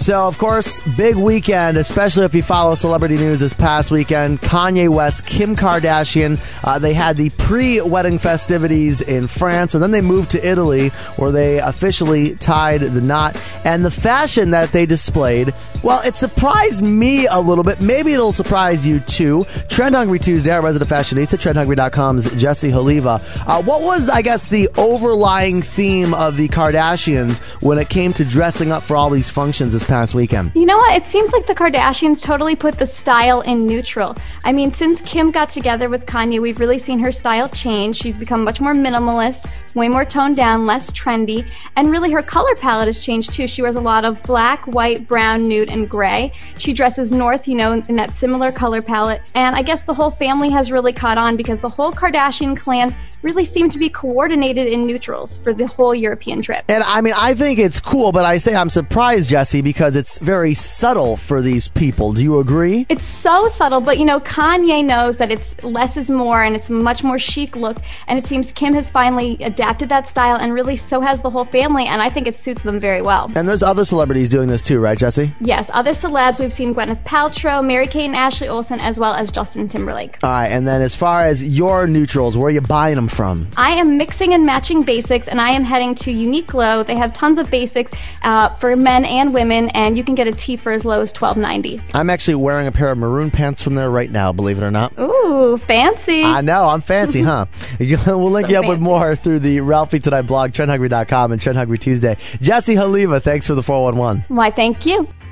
So, of course, big weekend, especially if you follow celebrity news this past weekend. Kanye West, Kim Kardashian, they had the pre-wedding festivities in France, and then they moved to Italy, where they officially tied the knot. And the fashion that they displayed, well, it surprised me a little bit. Maybe it'll surprise you, too. Trend Hungry Tuesday, our resident fashionista, TrendHungry.com's Jessie Haliva. What was, I guess, the overlying theme of the Kardashians when it came to dressing up for all these functions this past weekend? You know what? It seems like the Kardashians totally put the style in neutral. I mean, since Kim got together with Kanye, we've really seen her style change. She's become much more minimalist, way more toned down, less trendy, and really her color palette has changed too. She wears a lot of black, white, brown, nude, and gray. She dresses north, in that similar color palette, and I guess the whole family has really caught on because the whole Kardashian clan really seemed to be coordinated in neutrals for the whole European trip. And I mean, I think it's cool, but I say I'm surprised, Jessie, because it's very subtle for these people. Do you agree? It's so subtle, but Kanye knows that it's less is more and it's a much more chic look, and it seems Kim has finally adapted that style, and really so has the whole family, and I think it suits them very well. And there's other celebrities doing this too, right, Jessie? Yes, other celebs. We've seen Gwyneth Paltrow, Mary-Kate and Ashley Olsen, as well as Justin Timberlake. All right, and then as far as your neutrals, where are you buying them from? I am mixing and matching basics, and I am heading to Uniqlo. They have tons of basics for men and women, and you can get a tee for as low as $12.90. I'm actually wearing a pair of maroon pants from there right now, believe it or not. Ooh, fancy. I know, I'm fancy, huh? We'll link you up with more through the Ralphie Tonight blog, TrendHungry.com, and Trend Hungry Tuesday. Jessie Haliva, thanks for the 411. Why, thank you.